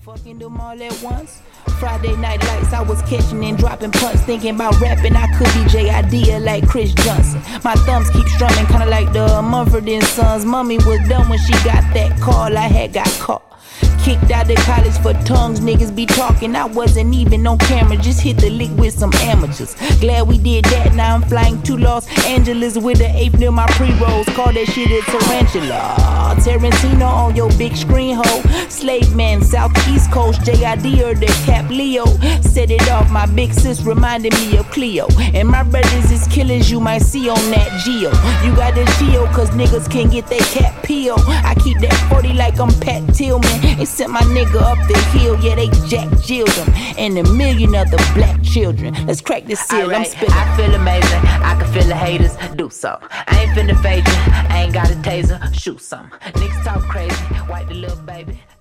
Fucking them all at once. Friday night lights, I was catching and dropping punts. Thinking about rapping, I could be J.I.D. or like Chris Johnson. My thumbs keep strumming, kinda like the Mumford & Sons. Mommy was dumb when she got that call, I had got caught. Kicked out of college for tongues, niggas be talking. I wasn't even on camera, just hit the lick with some amateurs. Glad we did that, now I'm flying to Los Angeles with the 8th near my pre-rolls. Call that shit a tarantula. Tarantino on your big screen, ho. Slave man, South East Coast, J.I.D. or the Cap Leo. Set it off, my big sis reminded me of Cleo. And my brothers is killers you might see on that Geo. You got the shield, cause niggas can't get their cap peel. I keep that 40 like I'm Pat Tillman. They sent my nigga up the hill, yeah, they Jack Jilled him. And a million other black children. Let's crack this seal, right, I'm spitting. I feel amazing, I can feel the haters do so. I ain't finna fade you, I ain't got a taser, shoot some. Niggas talk crazy, wipe the little baby.